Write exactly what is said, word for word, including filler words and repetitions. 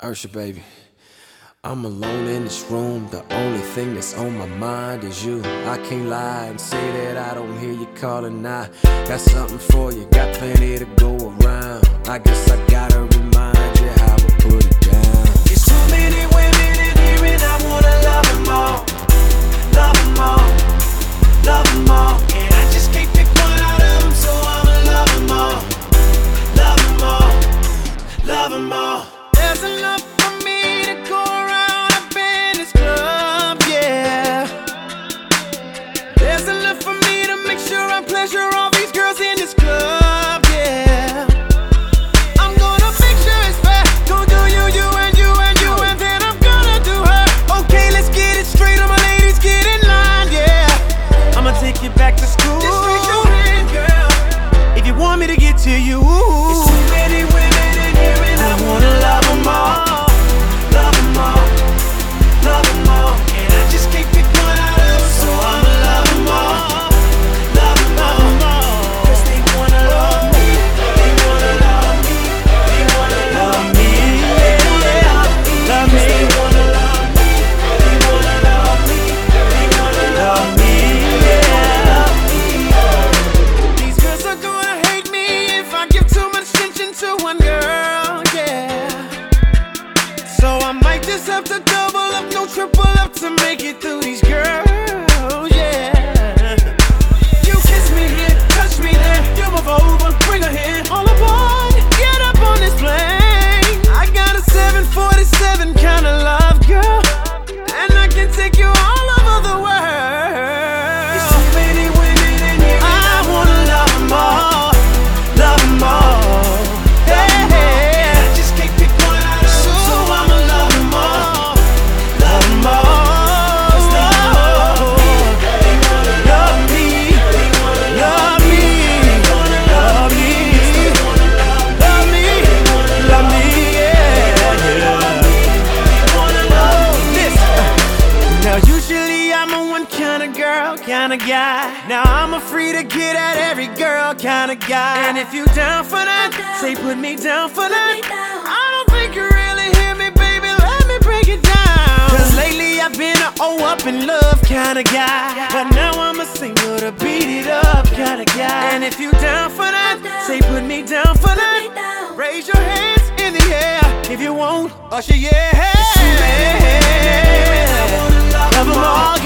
Ursha, baby, I'm alone in this room. The only thing that's on my mind is you. I can't lie and say that I don't hear you calling. I got something for you, got plenty to go around. I guess I gotta remind you how I put it down. There's too many women in here and I wanna love them all. Love them all, love them all. And I just can't pick one out of them, so I'ma love them all. Love them all, love them all. There's enough for me to go around up in this club, yeah. There's enough for me to make sure I pleasure all these girls in this club, yeah. I'm gonna make sure it's fair. Gonna do you, you, and you, and you, and then I'm gonna do her. Okay, let's get it straight, all my ladies, get in line, yeah. I'ma take you back to school. Just raise your hand, girl, if you want me to get to you. There's too many women in here and I wanna love them all. Love them all, love them all. And I just can't pick one out of them, so I'ma love them all. Love them all, cause they wanna love me. They wanna love me. They wanna love me. They wanna love me. Love me. They wanna love me. They wanna love me. They wanna love me. These girls are gonna hate me if I give too much attention to one girl, yeah. So I might just have to double up, no triple up to make it through these girls, yeah. You kiss me here, touch me there, you move over, bring her here. All aboard, get up on this plane. I got a seven forty-seven kind of love, girl, and I can take you all over the world. There's too many women in here and I wanna love them all, love them all. Hey, hey. I just can't pick one out of them, so I'ma love them all. Love them all. They wanna love me. They wanna love Love me, love me, love me, love me, yeah, yeah. They wanna love me. Listen, now usually I'm a one kind of girl, kind of guy. Now I'm a free to get at every girl kind of guy. And if you down for that, say put me down for that. I don't think you really hear me, baby, let me break it down. Cause lately I've been a oh up in love kind of guy, but now I'm a single to beat it up kind of guy. And if you down for that, say put me down for that. Raise your hands in the air if you want, usher, yeah. Too many women in here and I wanna love Love 'em them all,